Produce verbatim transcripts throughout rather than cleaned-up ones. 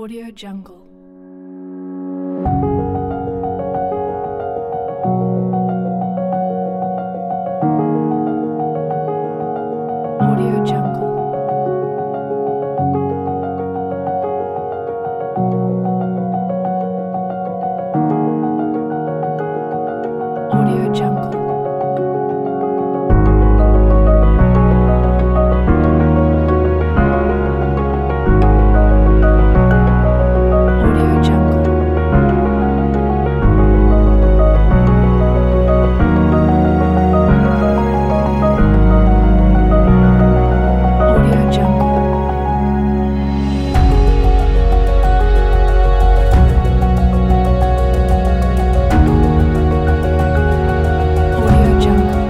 Audio Jungle. Audio Jungle. Audio Jungle. Audio Jungle. Audio Jungle. Audio Jungle.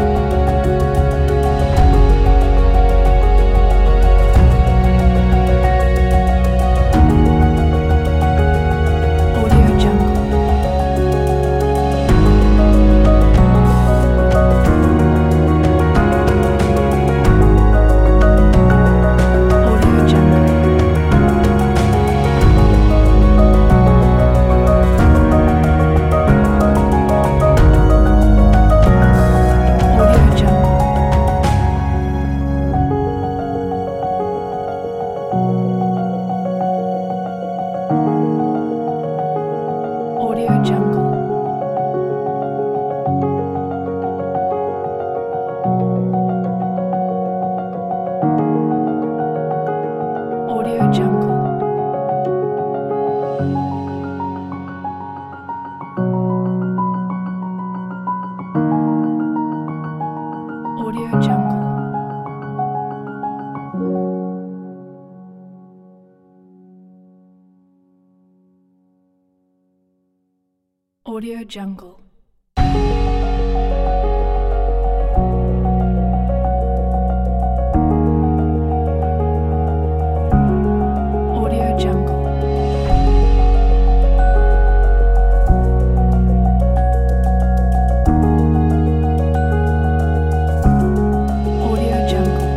Audio Jungle. Audio Jungle. Audio Jungle. Audio Jungle. Audio Jungle. Audio Jungle. Audio Jungle. Audio Jungle. Audio Jungle.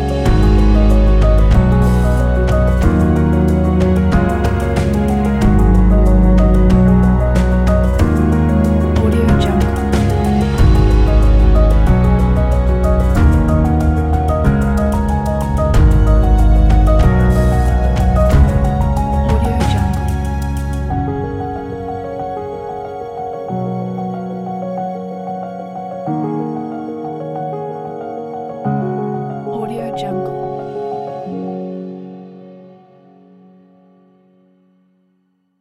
Audio Jungle. Audio Jungle. Audio Jungle.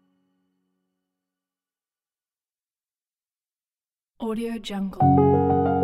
Audio Jungle.